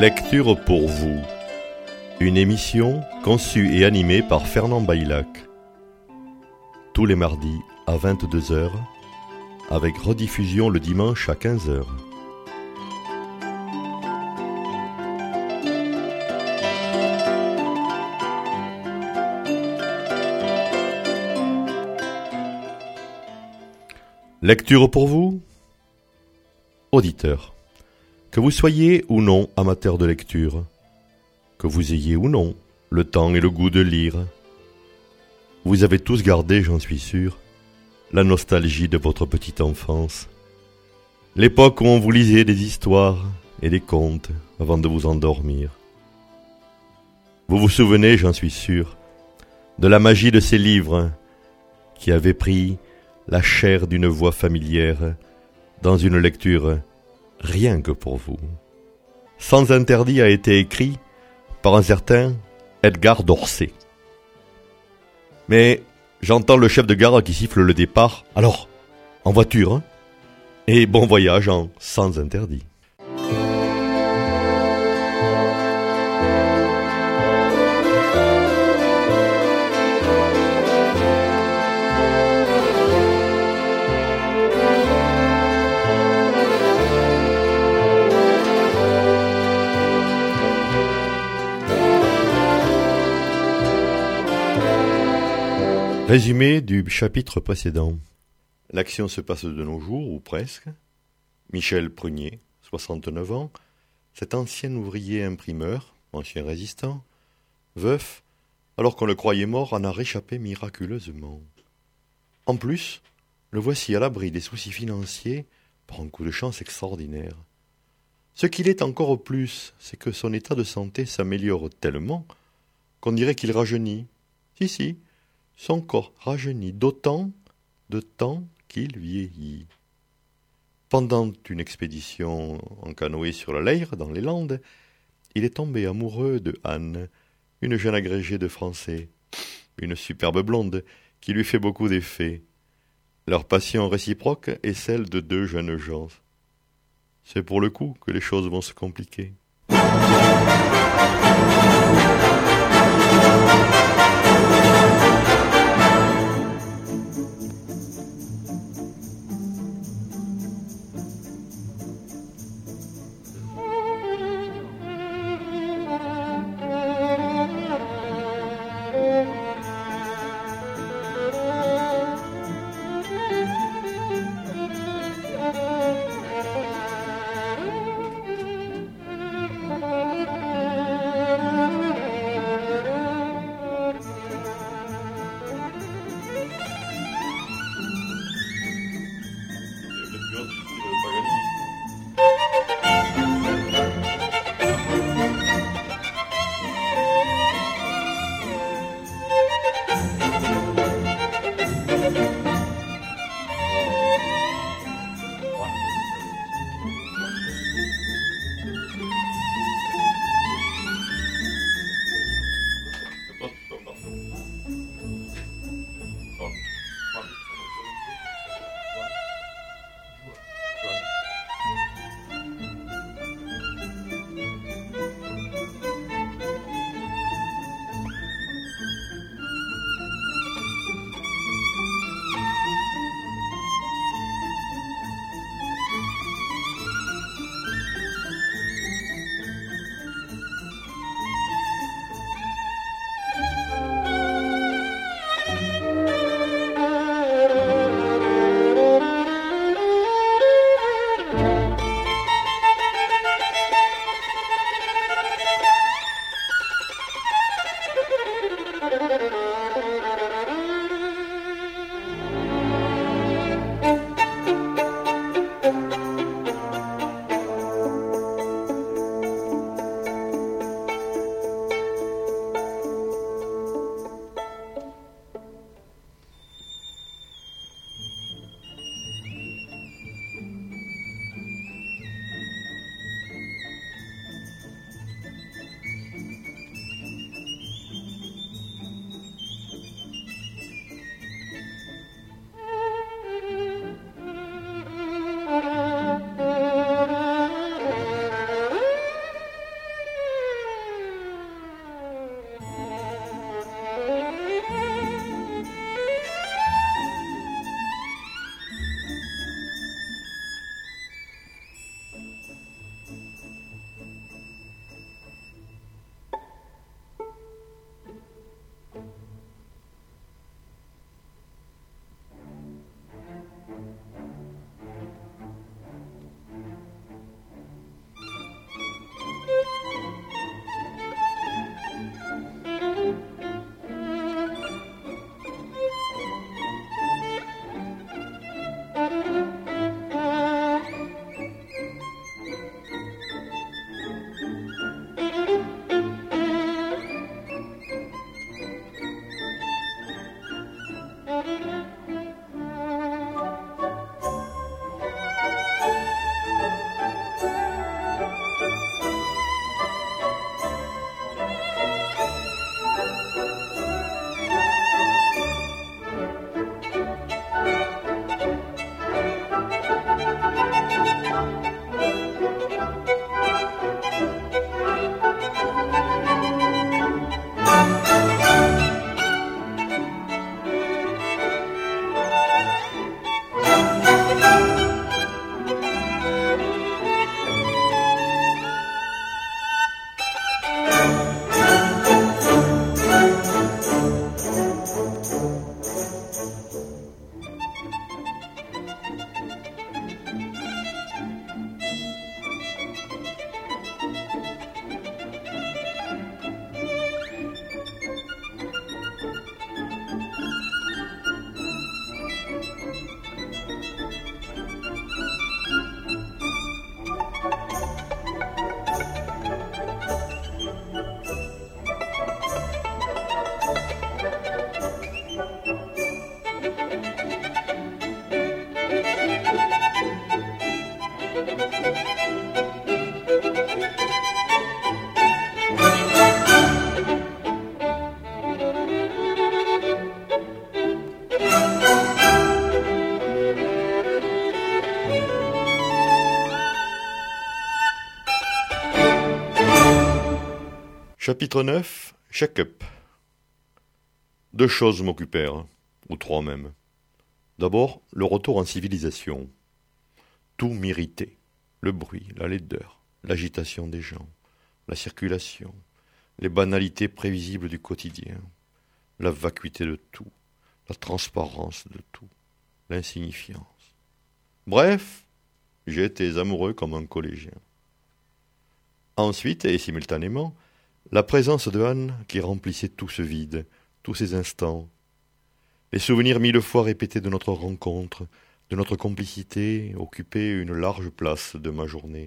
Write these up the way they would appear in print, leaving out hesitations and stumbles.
Lecture pour vous. Une émission conçue et animée par Fernand Baillac. Tous les mardis à 22h, avec rediffusion le dimanche à 15h. Lecture pour vous, auditeurs. Que vous soyez ou non amateur de lecture, que vous ayez ou non le temps et le goût de lire, vous avez tous gardé, j'en suis sûr, la nostalgie de votre petite enfance. L'époque où on vous lisait des histoires et des contes avant de vous endormir. Vous vous souvenez, j'en suis sûr, de la magie de ces livres qui avaient pris la chair d'une voix familière dans une lecture rien que pour vous. Sans interdit a été écrit par un certain Edgar Dorsey. Mais j'entends le chef de gare qui siffle le départ. Alors, en voiture, hein, et bon voyage en sans interdit. Résumé du chapitre précédent. L'action se passe de nos jours, ou presque. Michel Prunier, 69 ans, cet ancien ouvrier imprimeur, ancien résistant, veuf, alors qu'on le croyait mort, en a réchappé miraculeusement. En plus, le voici à l'abri des soucis financiers par un coup de chance extraordinaire. Ce qu'il est encore au plus, c'est que son état de santé s'améliore tellement qu'on dirait qu'il rajeunit. Si, son corps rajeunit d'autant de temps qu'il vieillit. Pendant une expédition en canoë sur la Leyre, dans les Landes, il est tombé amoureux de Anne, une jeune agrégée de français, une superbe blonde qui lui fait beaucoup d'effet. Leur passion réciproque est celle de deux jeunes gens. C'est pour le coup que les choses vont se compliquer. Chapitre 9. Check-up. 2 choses m'occupèrent, ou 3 même. D'abord, le retour en civilisation. Tout m'irritait. Le bruit, la laideur, l'agitation des gens, la circulation, les banalités prévisibles du quotidien, la vacuité de tout, la transparence de tout, l'insignifiance. Bref, j'étais amoureux comme un collégien. Ensuite, et simultanément, la présence de Anne qui remplissait tout ce vide, tous ces instants. Les souvenirs 1000 fois répétés de notre rencontre, de notre complicité, occupaient une large place de ma journée.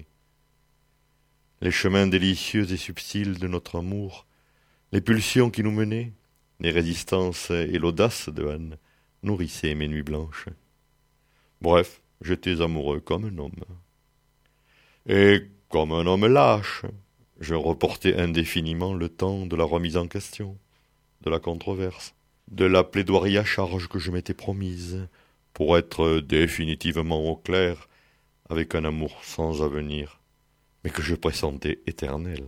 Les chemins délicieux et subtils de notre amour, les pulsions qui nous menaient, les résistances et l'audace de Anne nourrissaient mes nuits blanches. Bref, j'étais amoureux comme un homme. Et comme un homme lâche, je reportais indéfiniment le temps de la remise en question, de la controverse, de la plaidoirie à charge que je m'étais promise, pour être définitivement au clair avec un amour sans avenir, mais que je pressentais éternel.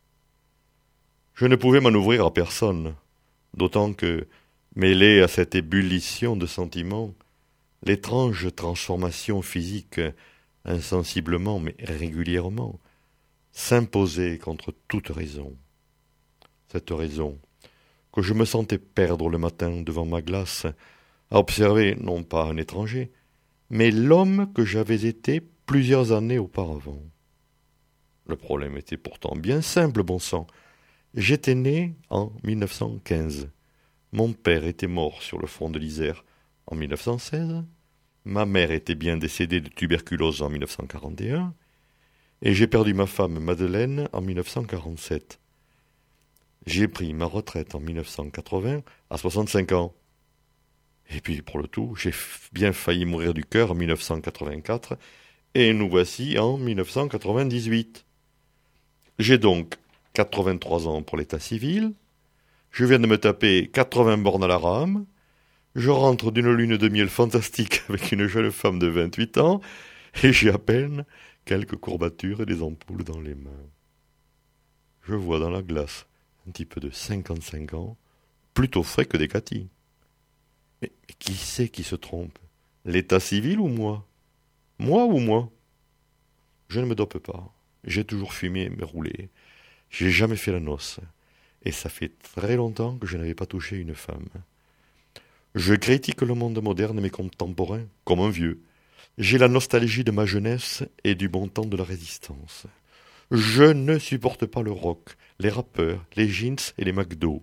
Je ne pouvais m'en ouvrir à personne, d'autant que, mêlée à cette ébullition de sentiments, l'étrange transformation physique, insensiblement mais régulièrement, s'imposait contre toute raison. Cette raison, que je me sentais perdre le matin devant ma glace, à observer non pas un étranger, mais l'homme que j'avais été plusieurs années auparavant. Le problème était pourtant bien simple, bon sang. J'étais né en 1915. Mon père était mort sur le front de l'Isère en 1916. Ma mère était bien décédée de tuberculose en 1941. Et j'ai perdu ma femme Madeleine en 1947. J'ai pris ma retraite en 1980 à 65 ans. Et puis, pour le tout, j'ai bien failli mourir du cœur en 1984, et nous voici en 1998. J'ai donc 83 ans pour l'état civil, je viens de me taper 80 bornes à la rame, je rentre d'une lune de miel fantastique avec une jeune femme de 28 ans, et j'ai à peine quelques courbatures et des ampoules dans les mains. Je vois dans la glace un type de 55 ans, plutôt frais que des catis. Mais qui c'est qui se trompe? L'état civil ou moi? Moi ou moi? Je ne me dope pas. J'ai toujours fumé mais roulé. J'ai jamais fait la noce. Et ça fait très longtemps que je n'avais pas touché une femme. Je critique le monde moderne et mes contemporains comme un vieux. J'ai la nostalgie de ma jeunesse et du bon temps de la résistance. Je ne supporte pas le rock, les rappeurs, les jeans et les McDo.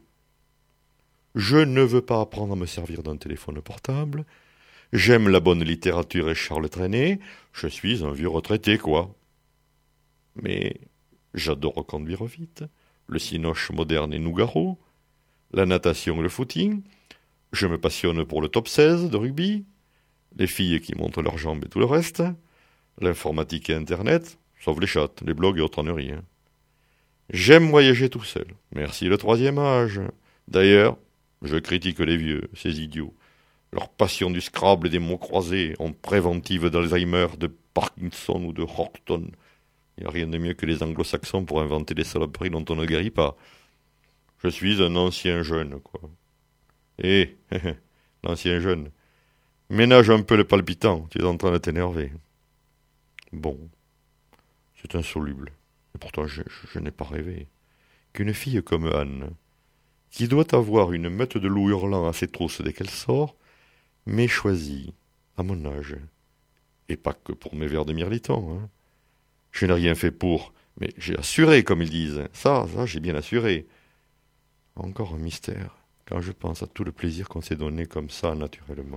Je ne veux pas apprendre à me servir d'un téléphone portable. J'aime la bonne littérature et Charles Trenet. Je suis un vieux retraité, quoi. Mais j'adore conduire vite, le cinoche moderne et Nougaro, la natation et le footing. Je me passionne pour le top 16 de rugby, les filles qui montrent leurs jambes et tout le reste, l'informatique et Internet, sauf les chats, les blogs et autres conneries. J'aime voyager tout seul. Merci le 3e âge. D'ailleurs, je critique les vieux, ces idiots. Leur passion du Scrabble et des mots croisés en préventive d'Alzheimer, de Parkinson ou de Horton. Il n'y a rien de mieux que les anglo-saxons pour inventer des saloperies dont on ne guérit pas. Je suis un ancien jeune, quoi. Eh, l'ancien jeune. Ménage un peu le palpitant, tu es en train de t'énerver. Bon, c'est insoluble. Et pourtant, je n'ai pas rêvé qu'une fille comme Anne, qui doit avoir une meute de loups hurlant à ses trousses dès qu'elle sort, m'ait choisi, à mon âge. Et pas que pour mes verres de mirliton, hein. Je n'ai rien fait pour, mais j'ai assuré, comme ils disent. Ça, j'ai bien assuré. Encore un mystère, quand je pense à tout le plaisir qu'on s'est donné comme ça, naturellement.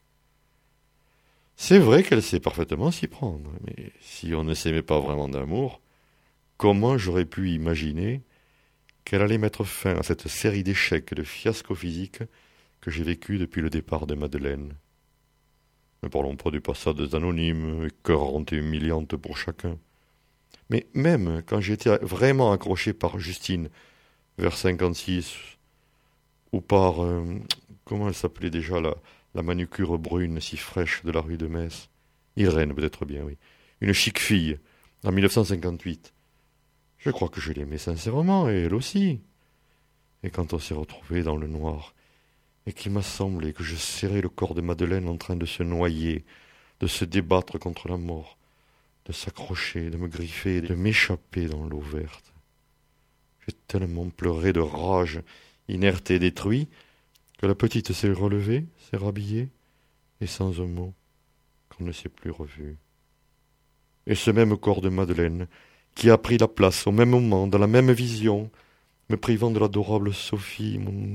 C'est vrai qu'elle sait parfaitement s'y prendre, mais si on ne s'aimait pas vraiment d'amour, comment j'aurais pu imaginer qu'elle allait mettre fin à cette série d'échecs et de fiascos physiques que j'ai vécu depuis le départ de Madeleine? Ne parlons pas du passage anonymes, écœurantes et humiliantes pour chacun. Mais même quand j'étais vraiment accroché par Justine, vers 56, ou par, comment elle s'appelait déjà, la manucure brune si fraîche de la rue de Metz, Irène peut-être bien, oui, une chic fille, en 1958, Je crois que je l'aimais sincèrement, et elle aussi. Et quand on s'est retrouvés dans le noir, et qu'il m'a semblé que je serrais le corps de Madeleine en train de se noyer, de se débattre contre la mort, de s'accrocher, de me griffer, de m'échapper dans l'eau verte. J'ai tellement pleuré de rage, inerte et détruit, que la petite s'est relevée, s'est rhabillée, et sans un mot, qu'on ne s'est plus revu. Et ce même corps de Madeleine, qui a pris la place au même moment, dans la même vision, me privant de l'adorable Sophie,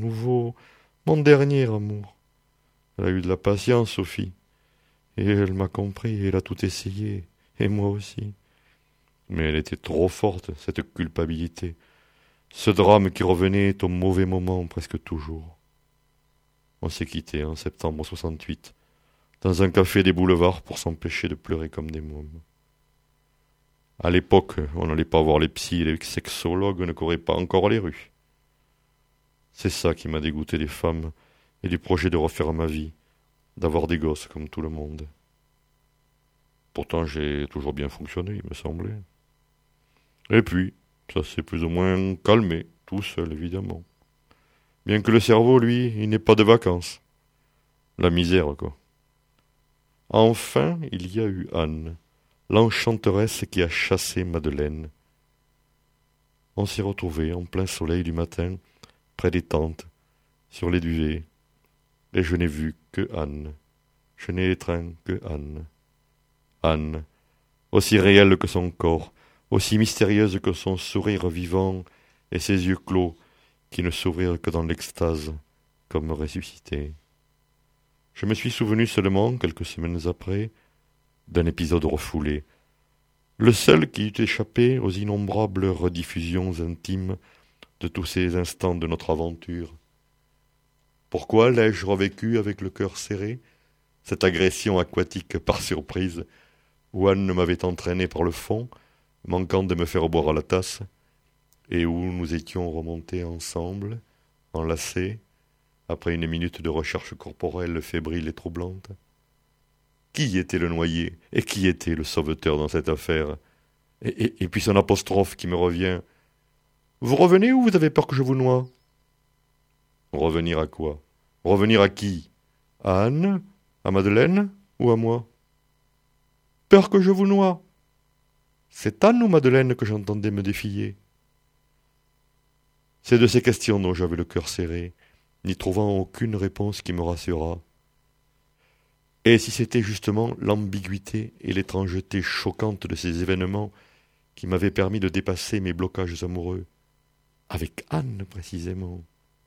mon dernier amour. Elle a eu de la patience, Sophie, et elle m'a compris, et elle a tout essayé, et moi aussi. Mais elle était trop forte, cette culpabilité, ce drame qui revenait au mauvais moment presque toujours. On s'est quittés en septembre 68, dans un café des boulevards pour s'empêcher de pleurer comme des mômes. À l'époque, on n'allait pas voir les psys et les sexologues ne couraient pas encore les rues. C'est ça qui m'a dégoûté des femmes et du projet de refaire ma vie, d'avoir des gosses comme tout le monde. Pourtant, j'ai toujours bien fonctionné, il me semblait. Et puis, ça s'est plus ou moins calmé, tout seul, évidemment. Bien que le cerveau, lui, il n'ait pas de vacances. La misère, quoi. Enfin, il y a eu Anne, l'enchanteresse qui a chassé Madeleine. On s'est retrouvés en plein soleil du matin, près des tentes, sur les duvets, et je n'ai vu que Anne. Je n'ai étreint que Anne. Anne, aussi réelle que son corps, aussi mystérieuse que son sourire vivant et ses yeux clos, qui ne s'ouvrirent que dans l'extase, comme ressuscités. Je me suis souvenu seulement, quelques semaines après, d'un épisode refoulé, le seul qui eût échappé aux innombrables rediffusions intimes de tous ces instants de notre aventure. Pourquoi l'ai-je revécu avec le cœur serré, cette agression aquatique par surprise, où Anne m'avait entraîné par le fond, manquant de me faire boire à la tasse, et où nous étions remontés ensemble, enlacés, après une minute de recherche corporelle fébrile et troublante? Qui était le noyé, et qui était le sauveteur dans cette affaire? Et puis son apostrophe qui me revient. Vous revenez ou vous avez peur que je vous noie? Revenir à quoi? Revenir à qui? À Anne? À Madeleine? Ou à moi? Peur que je vous noie. C'est Anne ou Madeleine que j'entendais me défier? C'est de ces questions dont j'avais le cœur serré, n'y trouvant aucune réponse qui me rassurât. Et si c'était justement l'ambiguïté et l'étrangeté choquante de ces événements qui m'avaient permis de dépasser mes blocages amoureux, avec Anne précisément.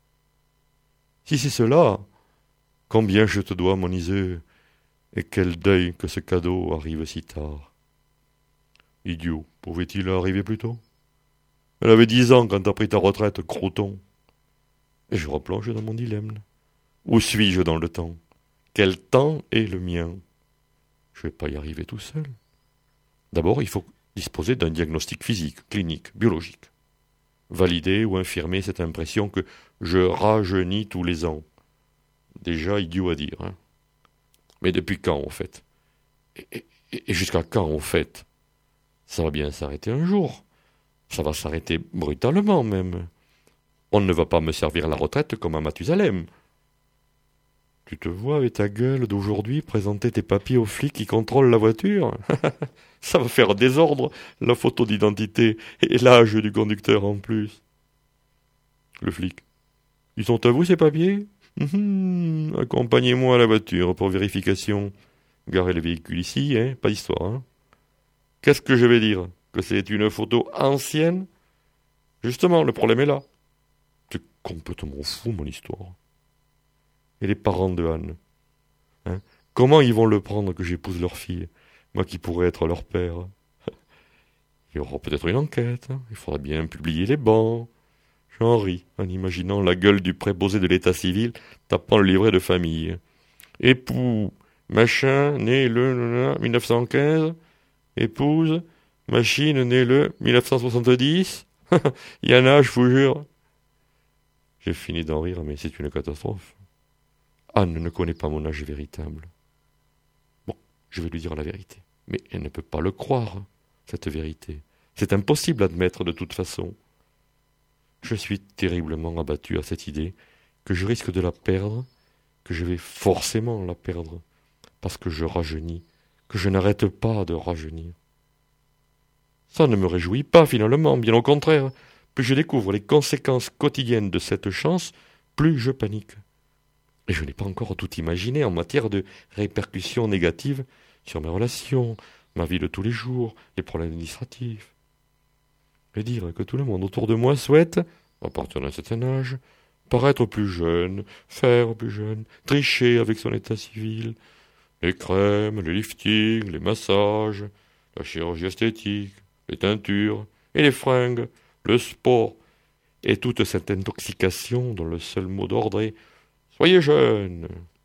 Si c'est cela, combien je te dois, mon Iseux, et quel deuil que ce cadeau arrive si tard. Idiot, pouvait-il arriver plus tôt? Elle avait 10 ans quand t'as pris ta retraite, croton. Et je replonge dans mon dilemme. Où suis-je dans le temps? Quel temps est le mien? Je vais pas y arriver tout seul. D'abord, il faut disposer d'un diagnostic physique, clinique, biologique. Valider ou infirmer cette impression que je rajeunis tous les ans. Déjà idiot à dire, hein. Mais depuis quand, en fait? Et jusqu'à quand, en fait? Ça va bien s'arrêter un jour. Ça va s'arrêter brutalement, même. On ne va pas me servir la retraite comme à Mathusalem. Tu te vois avec ta gueule d'aujourd'hui présenter tes papiers aux flics qui contrôlent la voiture? Ça va faire désordre, la photo d'identité et l'âge du conducteur en plus. Le flic. Ils sont à vous ces papiers? Accompagnez-moi à la voiture pour vérification. Garez le véhicule ici, hein? Pas d'histoire, hein? Qu'est-ce que je vais dire? Que c'est une photo ancienne? Justement, le problème est là. C'est complètement fou, mon histoire. Et les parents de Anne, hein? Comment ils vont le prendre que j'épouse leur fille, moi qui pourrais être leur père? Il y aura peut-être une enquête, hein? Il faudra bien publier les bancs. J'en ris en imaginant la gueule du préposé de l'état civil tapant le livret de famille. Époux, machin, né le 1915. Épouse, machine, né le 1970. Il y en a, je vous jure. J'ai fini d'en rire, mais c'est une catastrophe. Anne ne connaît pas mon âge véritable. Bon, je vais lui dire la vérité. Mais elle ne peut pas le croire, cette vérité. C'est impossible à admettre de toute façon. Je suis terriblement abattu à cette idée que je risque de la perdre, que je vais forcément la perdre, parce que je rajeunis, que je n'arrête pas de rajeunir. Ça ne me réjouit pas finalement, bien au contraire. Plus je découvre les conséquences quotidiennes de cette chance, plus je panique. Et je n'ai pas encore tout imaginé en matière de répercussions négatives sur mes relations, ma vie de tous les jours, les problèmes administratifs. Et dire que tout le monde autour de moi souhaite, à partir d'un certain âge, paraître plus jeune, faire plus jeune, tricher avec son état civil, les crèmes, les liftings, les massages, la chirurgie esthétique, les teintures et les fringues, le sport, et toute cette intoxication dont le seul mot d'ordre est « Soyez jeune !»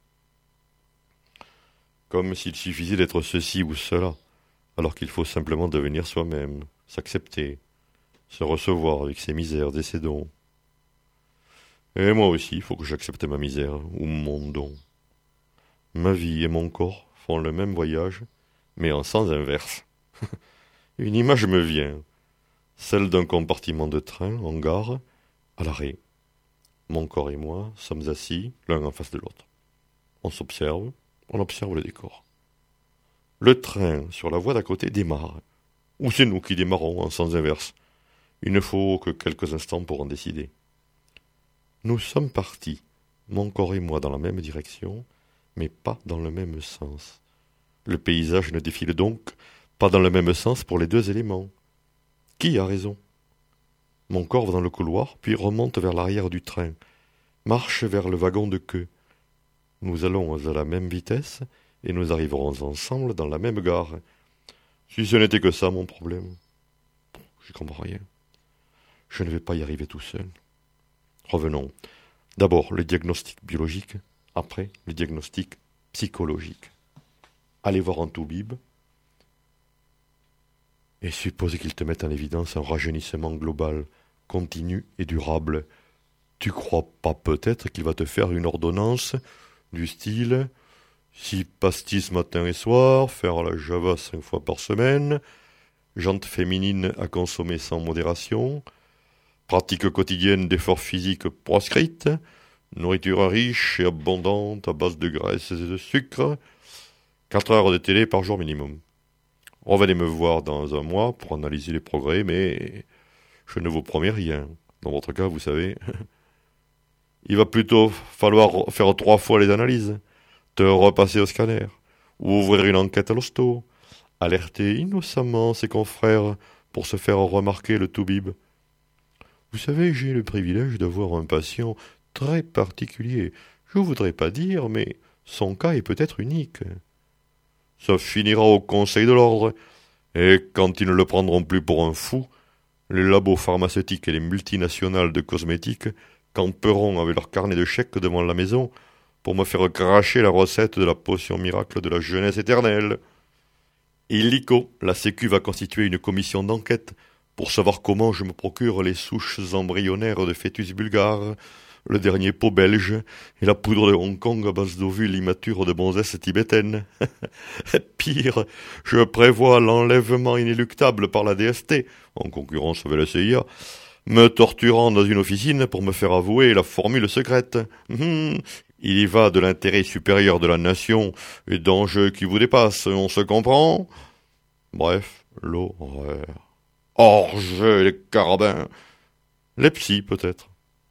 Comme s'il suffisait d'être ceci ou cela, alors qu'il faut simplement devenir soi-même, s'accepter, se recevoir avec ses misères et ses dons. Et moi aussi, il faut que j'accepte ma misère ou mon don. Ma vie et mon corps font le même voyage, mais en sens inverse. Une image me vient, celle d'un compartiment de train en gare, à l'arrêt. Mon corps et moi sommes assis l'un en face de l'autre. On s'observe, on observe le décor. Le train sur la voie d'à côté démarre, ou c'est nous qui démarrons en sens inverse. Il ne faut que quelques instants pour en décider. Nous sommes partis, mon corps et moi dans la même direction, mais pas dans le même sens. Le paysage ne défile donc pas dans le même sens pour les deux éléments. Qui a raison? Mon corps va dans le couloir, puis remonte vers l'arrière du train, marche vers le wagon de queue. Nous allons à la même vitesse, et nous arriverons ensemble dans la même gare. Si ce n'était que ça, mon problème. J'y comprends rien. Je ne vais pas y arriver tout seul. Revenons. D'abord le diagnostic biologique, après le diagnostic psychologique. Allez voir un toubib et suppose qu'il te mette en évidence un rajeunissement global, continu et durable. Tu crois pas peut-être qu'il va te faire une ordonnance du style 6 pastilles matin et soir, faire la java 5 fois par semaine, jantes féminines à consommer sans modération, pratique quotidienne d'efforts physiques proscrites, nourriture riche et abondante à base de graisses et de sucre, 4 heures de télé par jour minimum. Revenez me voir dans un mois pour analyser les progrès, mais je ne vous promets rien. Dans votre cas, vous savez, il va plutôt falloir faire 3 fois les analyses, te repasser au scanner, ou ouvrir une enquête à l'hosto, alerter innocemment ses confrères pour se faire remarquer le toubib. Vous savez, j'ai le privilège d'avoir un patient très particulier. Je ne voudrais pas dire, mais son cas est peut-être unique. Ça finira au Conseil de l'Ordre, et quand ils ne le prendront plus pour un fou, les labos pharmaceutiques et les multinationales de cosmétiques camperont avec leur carnet de chèques devant la maison pour me faire cracher la recette de la potion miracle de la jeunesse éternelle. Illico, la Sécu va constituer une commission d'enquête pour savoir comment je me procure les souches embryonnaires de fœtus bulgares, le dernier pot belge et la poudre de Hong Kong à base d'ovules immatures de bonzesses tibétaines. Pire, je prévois l'enlèvement inéluctable par la DST, en concurrence avec la CIA, me torturant dans une officine pour me faire avouer la formule secrète. Il y va de l'intérêt supérieur de la nation et d'enjeux qui vous dépassent, on se comprend? Bref, l'horreur. Hors-jeu, les carabins. Les psys, peut-être.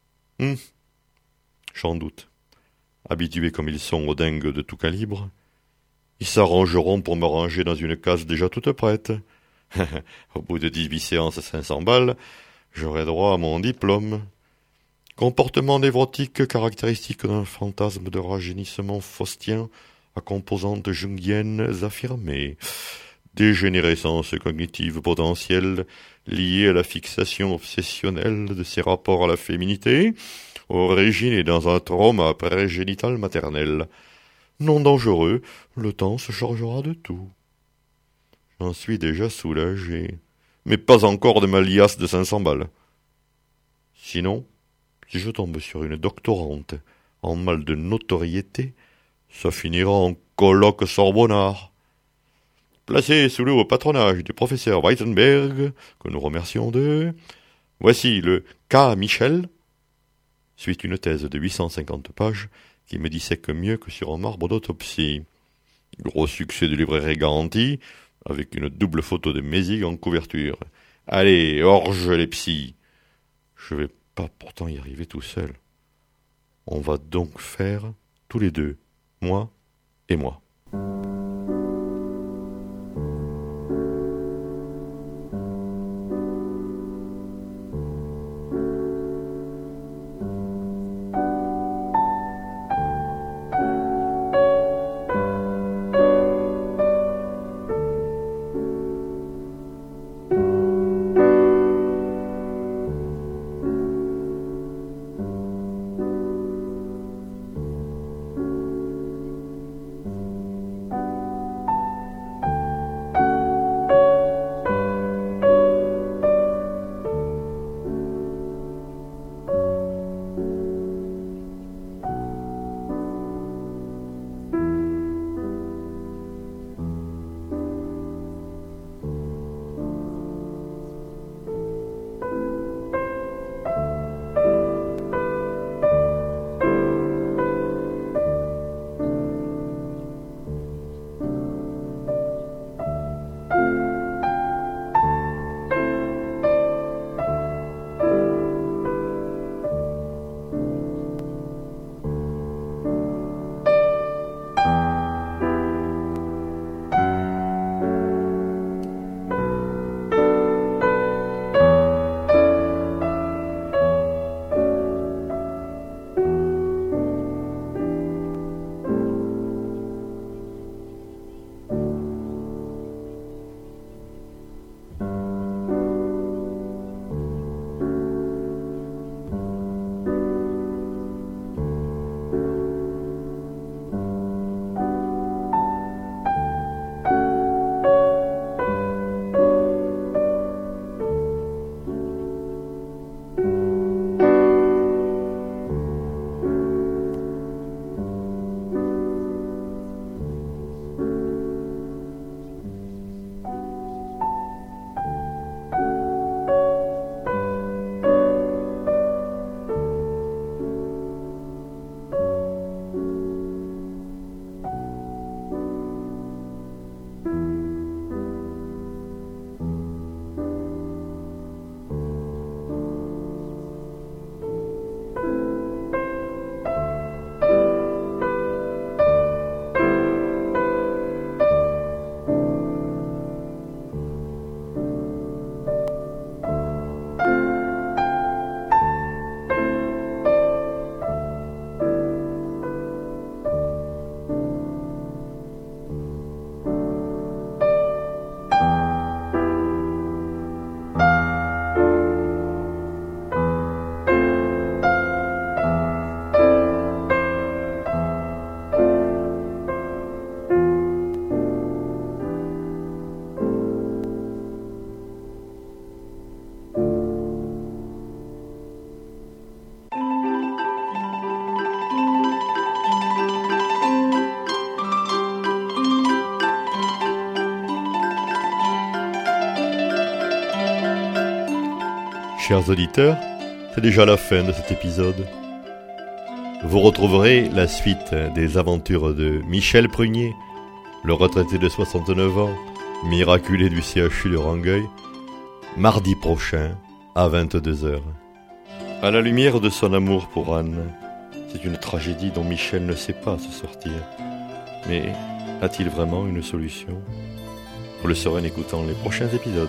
J'en doute. Habitués comme ils sont aux dingues de tout calibre, ils s'arrangeront pour me ranger dans une case déjà toute prête. Au bout de 18 séances à 500 balles, j'aurai droit à mon diplôme. Comportement névrotique caractéristique d'un fantasme de rajeunissement faustien à composantes jungiennes affirmées. Dégénérescence cognitive potentielle liée à la fixation obsessionnelle de ses rapports à la féminité, originée dans un trauma prégénital maternel. Non dangereux, le temps se chargera de tout. J'en suis déjà soulagé, mais pas encore de ma liasse de 500 balles. Sinon, si je tombe sur une doctorante en mal de notoriété, ça finira en colloque Sorbonnard. placé sous le haut patronage du professeur Weizenberg, que nous remercions de... Voici le cas Michel, suit une thèse de 850 pages qui me dissèque mieux que sur un marbre d'autopsie. Gros succès de librairie garanti, avec une double photo de Mézig en couverture. Allez, orge les psys. Je vais pas pourtant y arriver tout seul. On va donc faire tous les deux, moi et moi. Chers auditeurs, c'est déjà la fin de cet épisode. Vous retrouverez la suite des aventures de Michel Prunier, le retraité de 69 ans, miraculé du CHU de Rangueil, mardi prochain à 22h. À la lumière de son amour pour Anne, c'est une tragédie dont Michel ne sait pas se sortir. Mais a-t-il vraiment une solution ? Vous le saurez en écoutant les prochains épisodes.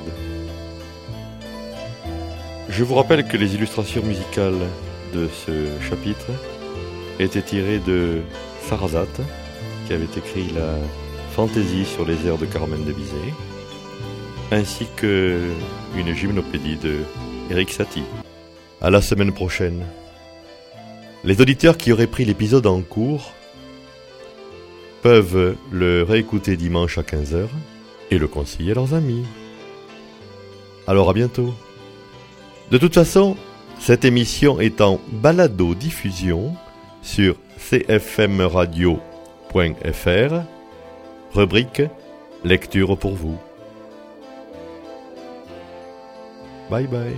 Je vous rappelle que les illustrations musicales de ce chapitre étaient tirées de Sarrazate, qui avait écrit la fantaisie sur les airs de Carmen de Bizet, ainsi qu'une gymnopédie de Éric Satie. À la semaine prochaine. Les auditeurs qui auraient pris l'épisode en cours peuvent le réécouter dimanche à 15h et le conseiller à leurs amis. Alors à bientôt. De toute façon, cette émission est en balado-diffusion sur cfmradio.fr, rubrique lecture pour vous. Bye bye.